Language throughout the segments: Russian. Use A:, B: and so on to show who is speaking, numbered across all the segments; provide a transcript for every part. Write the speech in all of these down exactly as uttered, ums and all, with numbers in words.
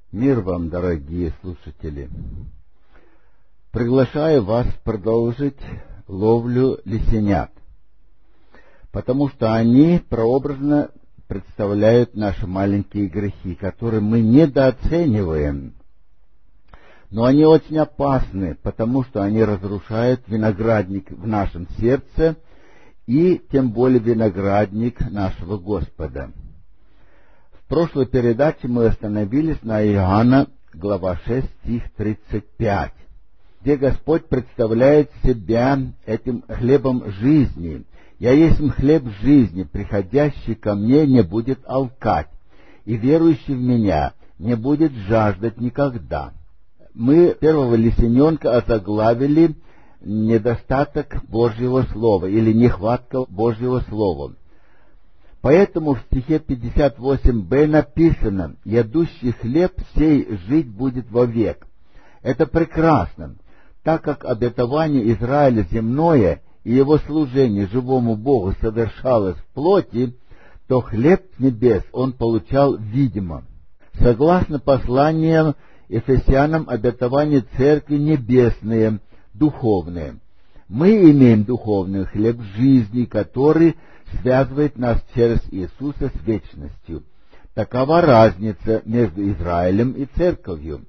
A: Мир вам, дорогие слушатели! Приглашаю вас продолжить ловлю лисенят, потому что они прообразно представляют наши маленькие грехи, которые мы недооцениваем. Но они очень опасны, потому что они разрушают виноградник в нашем сердце и тем более виноградник нашего Господа. В прошлой передаче мы остановились на Иоанна, глава шесть, стих тридцать пять, где Господь представляет себя этим хлебом жизни. «Я есть хлеб жизни, приходящий ко мне не будет алкать, и верующий в меня не будет жаждать никогда». Мы первого лисененка озаглавили «Недостаток Божьего Слова» или «Нехватка Божьего Слова». Поэтому в стихе пятьдесят восемь бэ написано: «Ядущий хлеб сей жить будет вовек». Это прекрасно, так как обетование Израиля земное и его служение живому Богу совершалось в плоти, то хлеб с небес он получал видимо. Согласно посланиям Ефесянам, обетование Церкви небесные, духовные. Мы имеем духовный хлеб жизни, который связывает нас через Иисуса с вечностью. Такова разница между Израилем и Церковью.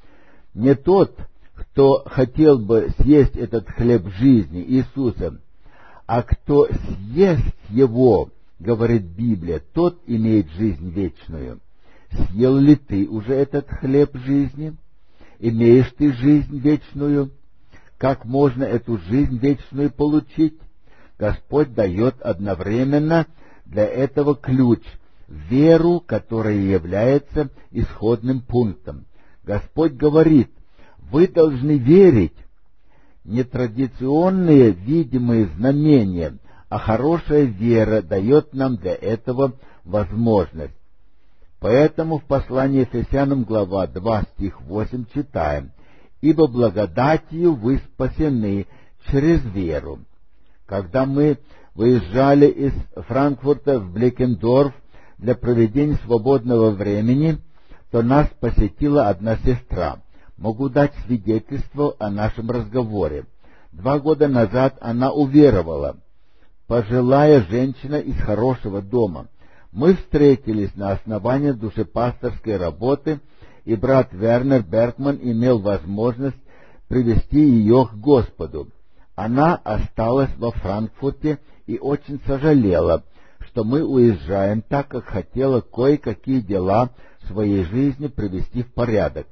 A: Не тот, кто хотел бы съесть этот хлеб жизни Иисуса, а кто съест его, говорит Библия, тот имеет жизнь вечную. Съел ли ты уже этот хлеб жизни? Имеешь ты жизнь вечную? Как можно эту жизнь вечную получить? Господь дает одновременно для этого ключ — веру, которая является исходным пунктом. Господь говорит: вы должны верить. Не традиционные видимые знамения, а хорошая вера дает нам для этого возможность. Поэтому в послании Ефесянам, глава два, стих восемь, читаем: «Ибо благодатью вы спасены через веру». Когда мы выезжали из Франкфурта в Блекендорф для проведения свободного времени, то нас посетила одна сестра. Могу дать свидетельство о нашем разговоре. Два года назад она уверовала, пожилая женщина из хорошего дома. Мы встретились на основании душепасторской работы, и брат Вернер Бергман имел возможность привести ее к Господу. Она осталась во Франкфурте и очень сожалела, что мы уезжаем, так как хотела кое-какие дела своей жизни привести в порядок.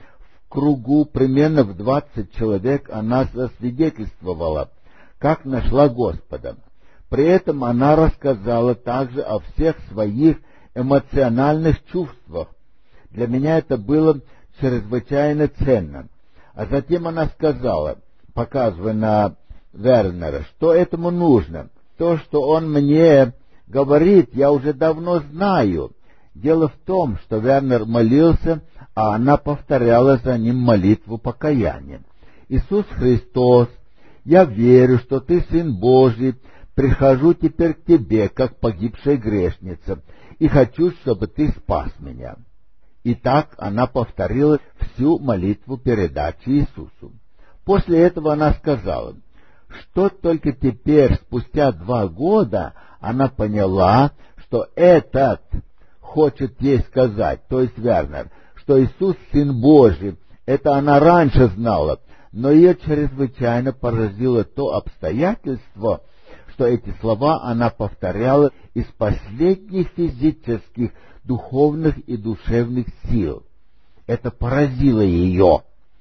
A: В кругу примерно в двадцать человек она засвидетельствовала, как нашла Господа. При этом она рассказала также о всех своих эмоциональных чувствах. Для меня это было чрезвычайно ценно. А затем она сказала, показывая на Вернера, что этому нужно. То, что он мне говорит, я уже давно знаю. Дело в том, что Вернер молился, а она повторяла за ним молитву покаяния. «Иисус Христос, я верю, что Ты Сын Божий, прихожу теперь к Тебе, как погибшая грешница, и хочу, чтобы Ты спас меня». И так она повторила всю молитву передачи Иисусу. После этого она сказала, что только теперь, спустя два года, она поняла, что этот хочет ей сказать, то есть Вернер, что Иисус Сын Божий. Это она раньше знала, но ее чрезвычайно поразило то обстоятельство, что эти слова она повторяла из последних физических, духовных и душевных сил. Это поразило ее.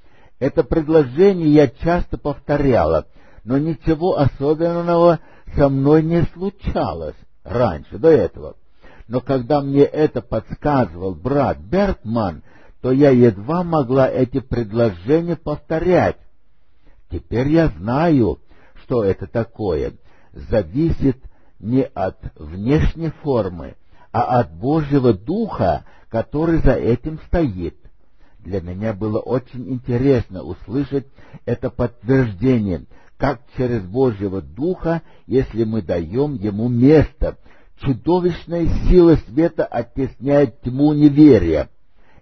A: Это предложение я часто повторяла, но ничего особенного со мной не случалось раньше, до этого. Но когда мне это подсказывал брат Бергман, то я едва могла эти предложения повторять. Теперь я знаю, что это такое. Зависит не от внешней формы, а от Божьего Духа, который за этим стоит. Для меня было очень интересно услышать это подтверждение, как через Божьего Духа, если мы даем Ему место, чудовищная сила света оттесняет тьму неверия.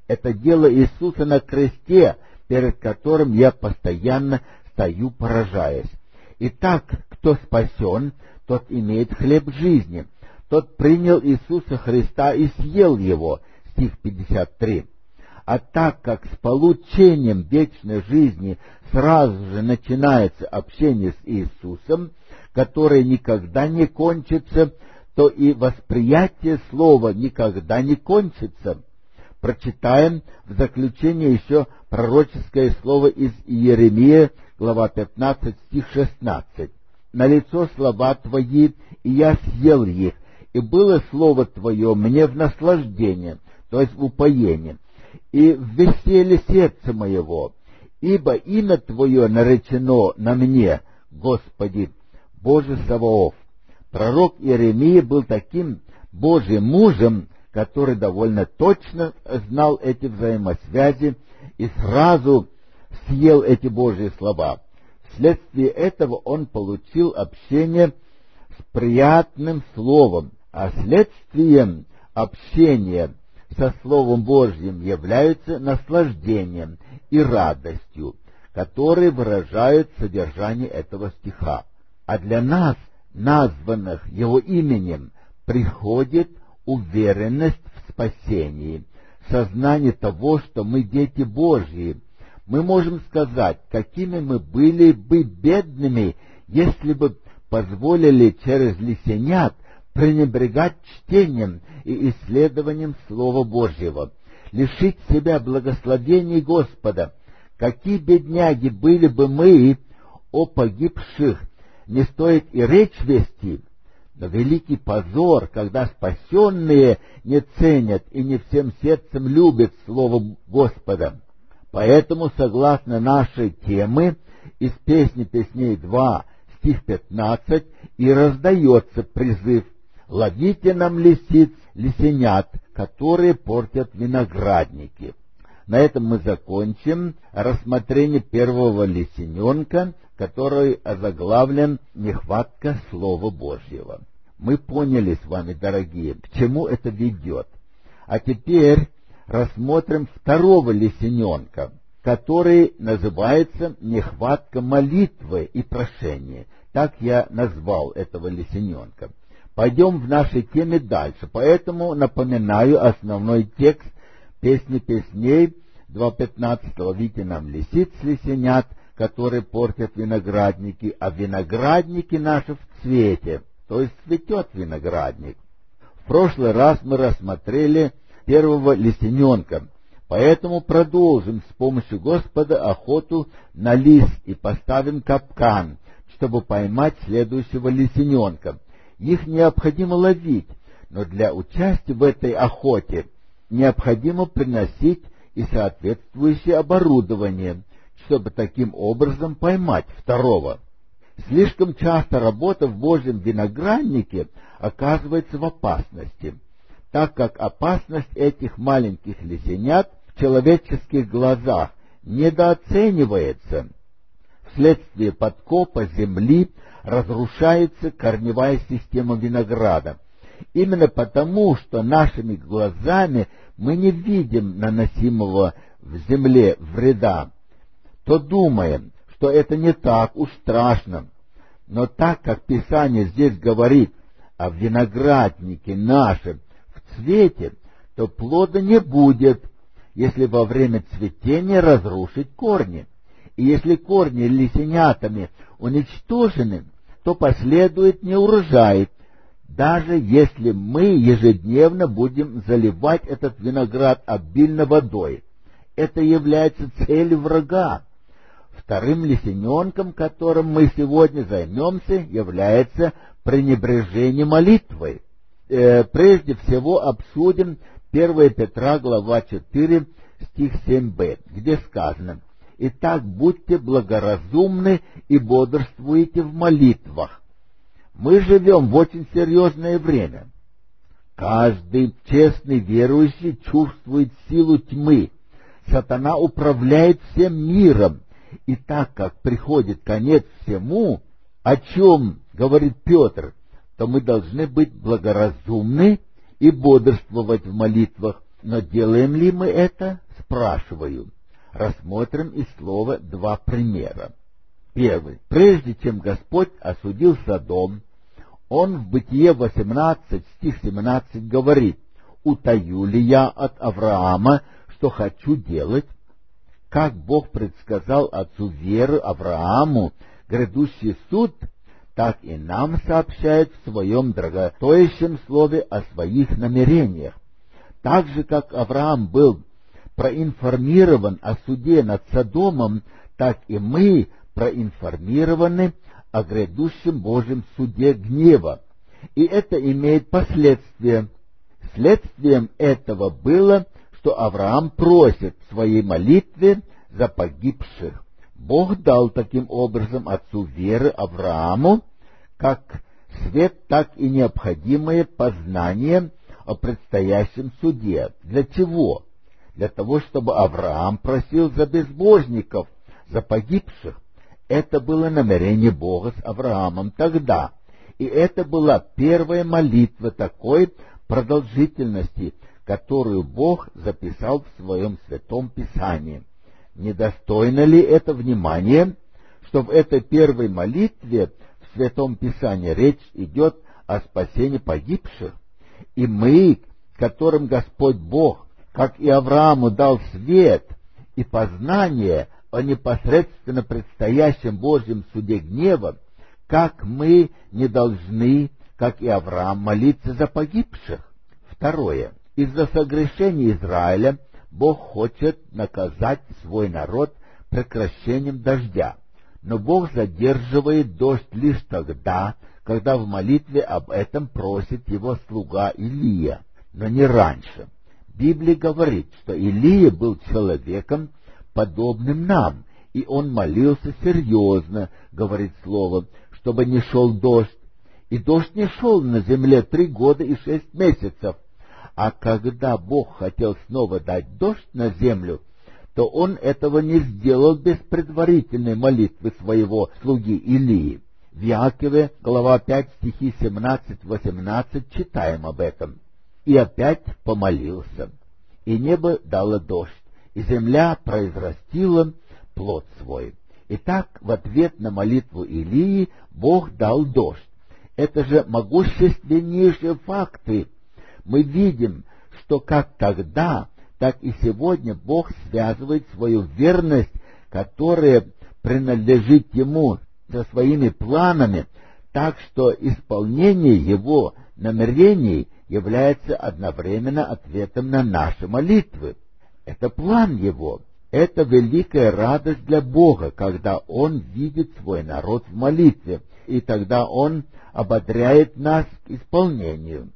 A: Это дело Иисуса на кресте, перед которым я постоянно стою, поражаясь. Итак, кто спасен, тот имеет хлеб жизни. Тот принял Иисуса Христа и съел его. Стих пятьдесят три. А так как с получением вечной жизни сразу же начинается общение с Иисусом, которое никогда не кончится, то и восприятие слова никогда не кончится. Прочитаем в заключение еще пророческое слово из Иеремии, глава пятнадцать, стих шестнадцать. «Налицо слова твои, и я съел их, и было слово твое мне в наслаждение», то есть в упоение, «и в веселье сердца моего, ибо имя твое наречено на мне, Господи, Боже Саваоф». Пророк Иеремия был таким Божьим мужем, который довольно точно знал эти взаимосвязи и сразу съел эти Божьи слова. Вследствие этого он получил общение с приятным словом, а следствием общения со Словом Божьим является наслаждением и радостью, которые выражают содержание этого стиха. А для нас, названных Его именем, приходит уверенность в спасении, сознание того, что мы дети Божьи. Мы можем сказать, какими мы были бы бедными, если бы позволили через лисенят пренебрегать чтением и исследованием Слова Божьего, лишить себя благословений Господа. Какие бедняги были бы мы, о погибших, не стоит и речь вести. Но великий позор, когда спасенные не ценят и не всем сердцем любят Слово Господа. Поэтому, согласно нашей темы, из «Песни песней» два, стих пятнадцать, и раздается призыв: «Ловите нам лисиц, лисенят, которые портят виноградники». На этом мы закончим рассмотрение первого лисененка, который озаглавлен «Нехватка Слова Божьего». Мы поняли с вами, дорогие, к чему это ведет. А теперь рассмотрим второго лисененка, который называется «Нехватка молитвы и прошения». Так я назвал этого лисененка. Пойдем в нашей теме дальше, поэтому напоминаю основной текст «Песни песней» два пятнадцать. «Ловите нам лисиц, лисенят, которые портят виноградники, а виноградники наши в цвете», то есть цветет виноградник. В прошлый раз мы рассмотрели первого лисененка, поэтому продолжим с помощью Господа охоту на лис и поставим капкан, чтобы поймать следующего лисененка. Их необходимо ловить, но для участия в этой охоте необходимо приносить и соответствующее оборудование, чтобы таким образом поймать второго. Слишком часто работа в Божьем винограднике оказывается в опасности, так как опасность этих маленьких лисенят в человеческих глазах недооценивается. Вследствие подкопа земли разрушается корневая система винограда. Именно потому, что нашими глазами мы не видим наносимого в земле вреда, то думаем, что это не так уж страшно. Но так как Писание здесь говорит о винограднике нашем в цвете, то плода не будет, если во время цветения разрушить корни. И если корни лисенятами уничтожены, то последует неурожай, даже если мы ежедневно будем заливать этот виноград обильно водой. Это является целью врага. Вторым лисененком, которым мы сегодня займемся, является пренебрежение молитвой. Э, прежде всего обсудим первое Петра, глава четыре, стих семь бэ, где сказано: «Итак, будьте благоразумны и бодрствуйте в молитвах». Мы живем в очень серьезное время. Каждый честный верующий чувствует силу тьмы. Сатана управляет всем миром. И так как приходит конец всему, о чем говорит Петр, то мы должны быть благоразумны и бодрствовать в молитвах. Но делаем ли мы это? спрашиваю. Рассмотрим из слова два примера. Первый. Прежде чем Господь осудил Содом, Он в Бытие восемнадцать, стих семнадцать говорит: «Утаю ли я от Авраама, что хочу делать?» Как Бог предсказал отцу веры Аврааму грядущий суд, так и нам сообщает в своем дорогостоящем слове о своих намерениях. Так же, как Авраам был проинформирован о суде над Содомом, так и мы проинформированы о грядущем Божьем суде гнева. И это имеет последствия. Следствием этого было, что Авраам просит в своей молитве за погибших. Бог дал таким образом отцу веры Аврааму как свет, так и необходимое познание о предстоящем суде. Для чего? Для того, чтобы Авраам просил за безбожников, за погибших. Это было намерение Бога с Авраамом тогда. И это была первая молитва такой продолжительности, которую Бог записал в своем Святом Писании. Недостойно ли это внимания, что в этой первой молитве в Святом Писании речь идет о спасении погибших? И мы, которым Господь Бог, как и Аврааму, дал свет и познание о непосредственно предстоящем Божьем суде гнева, как мы не должны, как и Авраам, молиться за погибших? Второе. Из-за согрешения Израиля Бог хочет наказать свой народ прекращением дождя. Но Бог задерживает дождь лишь тогда, когда в молитве об этом просит его слуга Илия, но не раньше. Библия говорит, что Илия был человеком, подобным нам, и он молился серьезно, говорит слово, чтобы не шел дождь. И дождь не шел на земле три года и шесть месяцев. А когда Бог хотел снова дать дождь на землю, то Он этого не сделал без предварительной молитвы своего слуги Илии. В Иакове, глава пять, стихи семнадцать-восемнадцать, читаем об этом. «И опять помолился, и небо дало дождь, и земля произрастила плод свой». Итак, в ответ на молитву Илии Бог дал дождь. Это же могущественнейшие факты. Мы видим, что как тогда, так и сегодня Бог связывает свою верность, которая принадлежит Ему, со своими планами, так что исполнение Его намерений является одновременно ответом на наши молитвы. Это план Его. Это великая радость для Бога, когда Он видит свой народ в молитве, и тогда Он ободряет нас к исполнению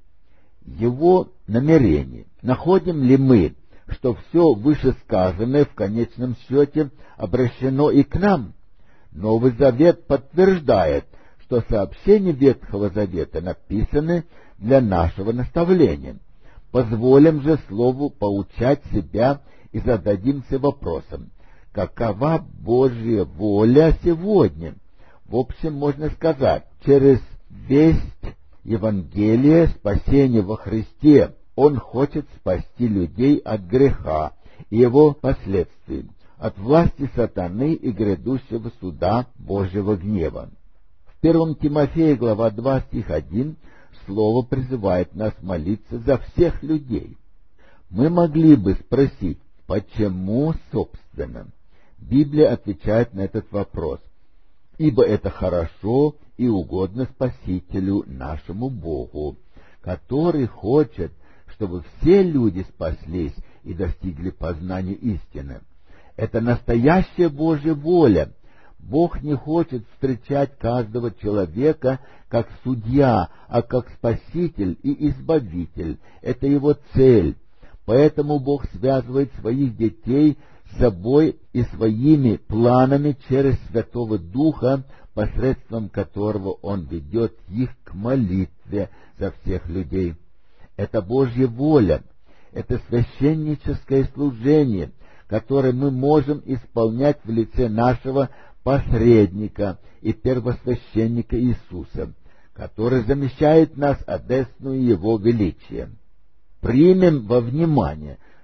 A: Его намерений. Находим ли мы, что все вышесказанное в конечном счете обращено и к нам? Новый Завет подтверждает, что сообщения Ветхого Завета написаны для нашего наставления. Позволим же Слову поучать себя и зададимся вопросом: какова Божья воля сегодня? В общем, можно сказать, через весть Евангелия спасения во Христе Он хочет спасти людей от греха и его последствий, от власти сатаны и грядущего суда Божьего гнева. В первом Тимофея, глава два, стих один, Слово призывает нас молиться за всех людей. Мы могли бы спросить, почему, собственно? Библия отвечает на этот вопрос: ибо это хорошо и угодно Спасителю нашему Богу, который хочет, чтобы все люди спаслись и достигли познания истины. Это настоящая Божья воля. Бог не хочет встречать каждого человека как судья, а как Спаситель и Избавитель. Это Его цель. Поэтому Бог связывает своих детей с собой и своими планами через Святого Духа, посредством которого Он ведет их к молитве за всех людей. Это Божья воля, это священническое служение, которое мы можем исполнять в лице нашего посредника и первосвященника Иисуса, который замещает нас одесную Его величия. Примем во внимание,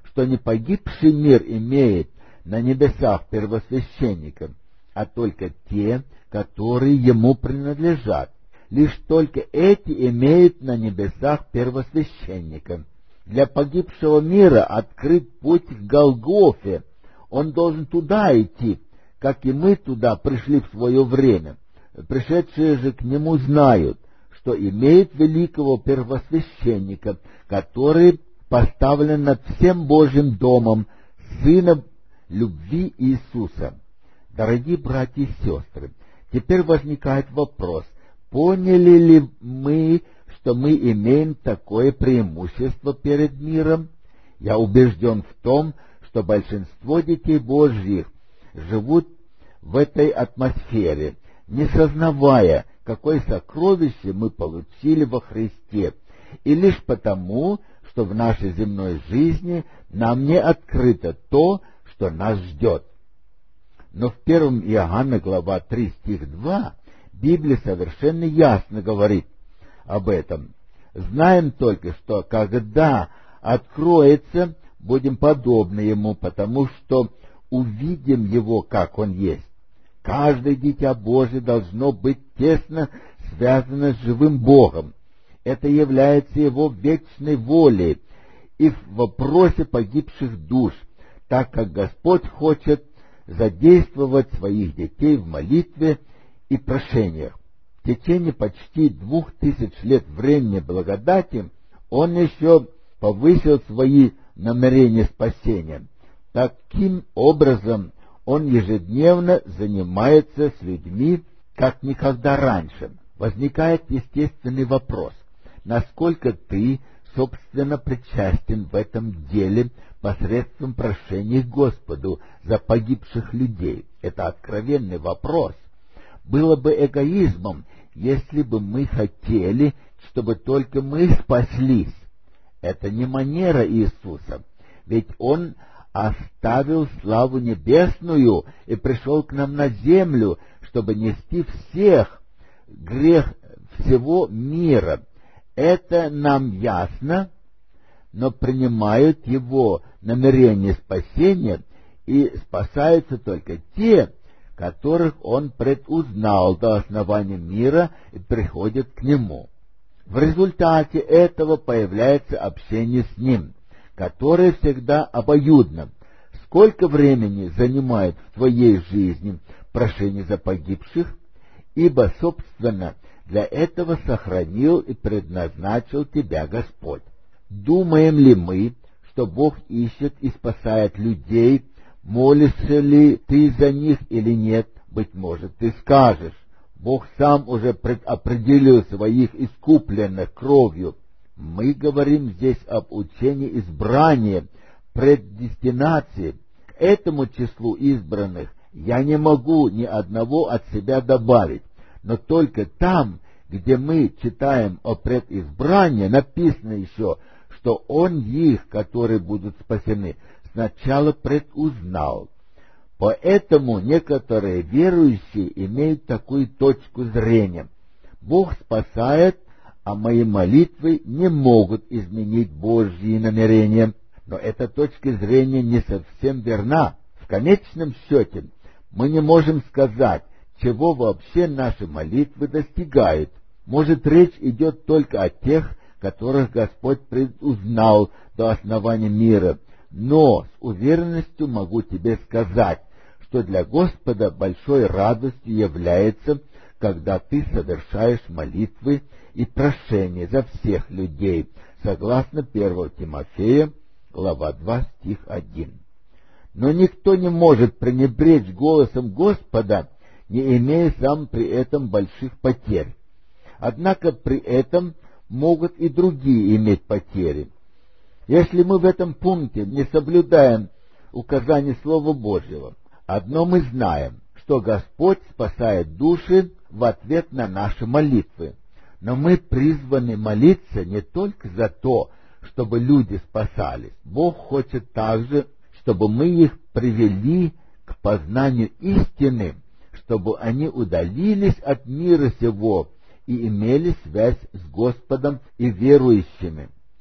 A: что не погибший мир имеет на небесах первосвященника, а только те, которые ему принадлежат. Лишь только эти имеют на небесах первосвященника. Для погибшего мира открыт путь к Голгофе. Он должен туда идти, как и мы туда пришли в свое время. Пришедшие же к нему знают, что имеет великого первосвященника, который поставлен над всем Божьим домом, Сына любви Иисуса. Дорогие братья и сестры, теперь возникает вопрос, поняли ли мы, что мы имеем такое преимущество перед миром? Я убежден в том, что большинство детей Божьих живут в этой атмосфере, не сознавая, какое сокровище мы получили во Христе, и лишь потому, что в нашей земной жизни нам не открыто то, что нас ждет. Но в первом Иоанна, глава три, стих два, Библия совершенно ясно говорит об этом. Знаем только, что когда откроется, будем подобны Ему, потому что увидим Его, как Он есть. Каждое дитя Божие должно быть тесно связано с живым Богом. Это является Его вечной волей и в вопросе погибших душ, так как Господь хочет задействовать своих детей в молитве и прошениях. В течение почти двух тысяч лет времени благодати Он еще повысил свои намерения спасения. Таким образом, Он ежедневно занимается с людьми, как никогда раньше. Возникает естественный вопрос, насколько ты, собственно, причастен в этом деле посредством прошения Господу за погибших людей. Это откровенный вопрос. Было бы эгоизмом, если бы мы хотели, чтобы только мы спаслись. Это не манера Иисуса, ведь Он оставил славу небесную и пришел к нам на землю, чтобы нести всех грех всего мира. Это нам ясно, но принимают Его намерение спасения, и спасаются только те, которых Он предузнал до основания мира и приходят к Нему. В результате этого появляется общение с Ним, которое всегда обоюдно. Сколько времени занимает в твоей жизни прошение за погибших? Ибо, собственно, для этого сохранил и предназначил тебя Господь. Думаем ли мы, что Бог ищет и спасает людей? Молишься ли ты за них или нет? Быть может, ты скажешь: Бог сам уже предопределил своих искупленных кровью. Мы говорим здесь об учении избрания, преддестинации. К этому числу избранных я не могу ни одного от себя добавить, но только там, где мы читаем о предизбрании, написано еще, что Он их, которые будут спасены, сначала предузнал. Поэтому некоторые верующие имеют такую точку зрения: Бог спасает, а мои молитвы не могут изменить Божьи намерения. Но эта точка зрения не совсем верна. В конечном счете мы не можем сказать, чего вообще наши молитвы достигают. Может, речь идет только о тех, которых Господь предузнал до основания мира. Но с уверенностью могу тебе сказать, что для Господа большой радостью является, когда ты совершаешь молитвы и прошения за всех людей, согласно первого Тимофея, глава два, стих один. Но никто не может пренебречь голосом Господа, не имея сам при этом больших потерь. Однако при этом могут и другие иметь потери. Если мы в этом пункте не соблюдаем указаний Слова Божьего, одно мы знаем, что Господь спасает души в ответ на наши молитвы. Но мы призваны молиться не только за то, чтобы люди спасались. Бог хочет также, чтобы мы их привели к познанию истины, чтобы они удалились от мира сего и имели связь с Господом и верующими.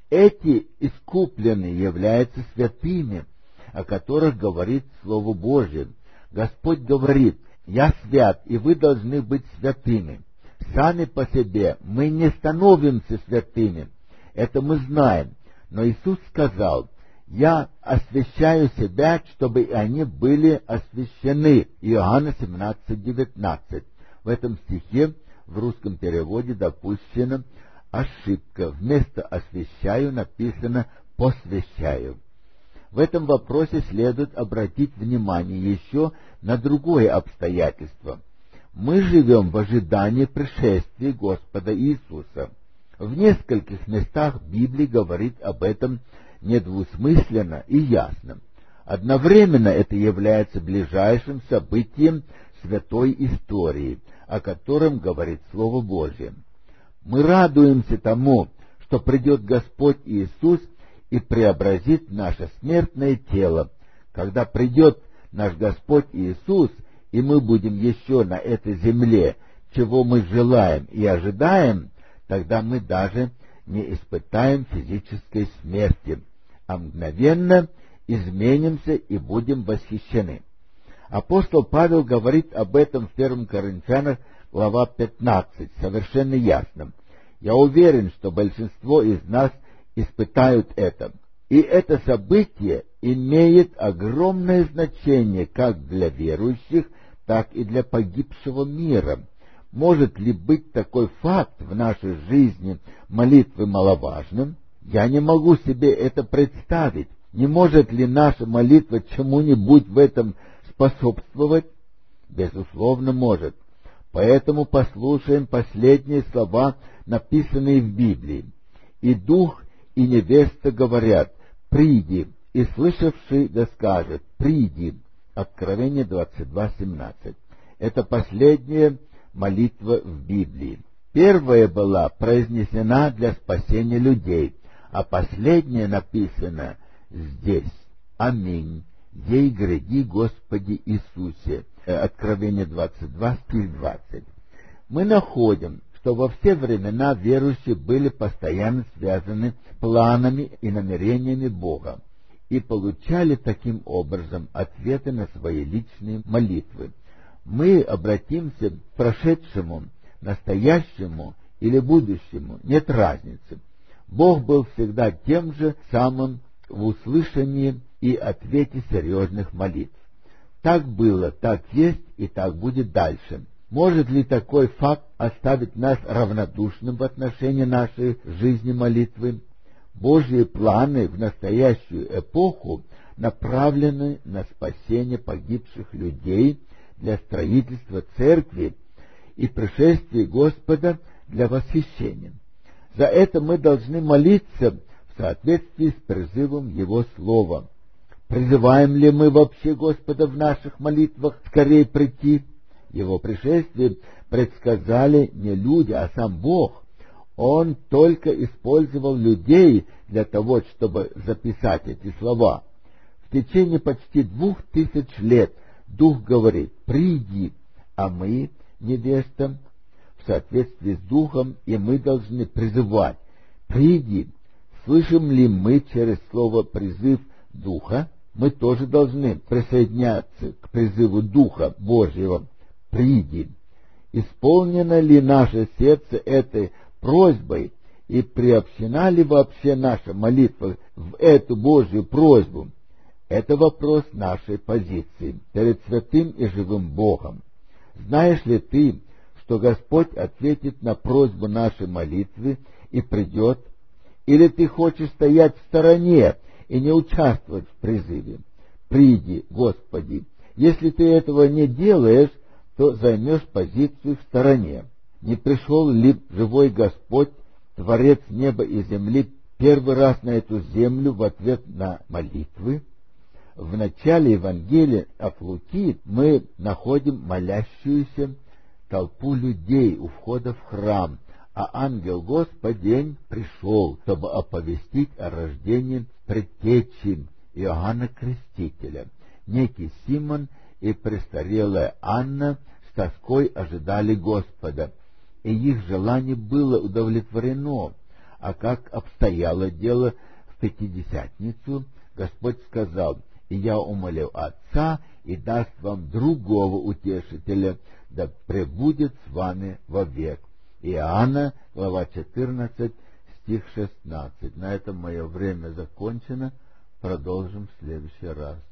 A: Эти искупленные являются святыми, о которых говорит Слово Божие. Господь говорит: «Я свят, и вы должны быть святыми». Сами по себе мы не становимся святыми, это мы знаем. Но Иисус сказал: «Я освящаю себя, чтобы они были освящены». Иоанна семнадцать девятнадцать. В этом стихе в русском переводе допущена ошибка. Вместо «освящаю» написано «посвящаю». В этом вопросе следует обратить внимание еще на другое обстоятельство. Мы живем в ожидании пришествия Господа Иисуса. В нескольких местах Библия говорит об этом недвусмысленно и ясно. Одновременно это является ближайшим событием святой истории, о котором говорит Слово Божие. Мы радуемся тому, что придет Господь Иисус и преобразит наше смертное тело. Когда придет наш Господь Иисус, и мы будем еще на этой земле, чего мы желаем и ожидаем, тогда мы даже не испытаем физической смерти, а мгновенно изменимся и будем восхищены. Апостол Павел говорит об этом в первом Коринфянам, глава пятнадцать, совершенно ясно. «Я уверен, что большинство из нас испытают это». И это событие имеет огромное значение как для верующих, так и для погибшего мира. Может ли быть такой факт в нашей жизни молитвы маловажным? Я не могу себе это представить. Не может ли наша молитва чему-нибудь в этом способствовать? Безусловно, может. Поэтому послушаем последние слова, написанные в Библии. «И дух, и невеста говорят: приди, и слышавший да скажет: приди». Откровение двадцать два семнадцать. Это последняя молитва в Библии. Первая была произнесена для спасения людей, а последняя написана здесь. Аминь. Ей гряди, Господи Иисусе. Откровение двадцать два, стих двадцать. Мы находим, что во все времена верующие были постоянно связаны планами и намерениями Бога и получали таким образом ответы на свои личные молитвы. Мы обратимся к прошедшему, настоящему или будущему, нет разницы. Бог был всегда тем же самым в услышании и ответе серьезных молитв. Так было, так есть и так будет дальше. Может ли такой факт оставить нас равнодушным в отношении нашей жизни молитвы? Божьи планы в настоящую эпоху направлены на спасение погибших людей для строительства церкви и пришествия Господа для восхищения. За это мы должны молиться в соответствии с призывом Его Слова. Призываем ли мы вообще Господа в наших молитвах скорее прийти? Его пришествие предсказали не люди, а сам Бог. Он только использовал людей для того, чтобы записать эти слова. В течение почти двух тысяч лет Дух говорит: «Приди», а мы, невеста, в соответствии с Духом, и мы должны призывать: «Приди». Слышим ли мы через слово «призыв» Духа? Мы тоже должны присоединяться к призыву Духа Божьего: «Приди». Исполнено ли наше сердце этой просьбой, и приобщена ли вообще наша молитва в эту Божью просьбу? Это вопрос нашей позиции перед святым и живым Богом. Знаешь ли ты, что Господь ответит на просьбу нашей молитвы и придет? Или ты хочешь стоять в стороне и не участвовать в призыве? «Приди, Господи». Если ты этого не делаешь, то займешь позицию в стороне. Не пришел ли живой Господь, Творец неба и земли, первый раз на эту землю в ответ на молитвы? В начале Евангелия от Луки мы находим молящуюся толпу людей у входа в храм, а ангел Господень пришел, чтобы оповестить о рождении предтечи Иоанна Крестителя. Некий Симон и престарелая Анна с тоской ожидали Господа, и их желание было удовлетворено. А как обстояло дело в Пятидесятницу, Господь сказал: «И я умолю Отца, и даст вам другого утешителя, да пребудет с вами вовек». Иоанна, глава четырнадцать, стих шестнадцать. На этом мое время закончено. Продолжим в следующий раз.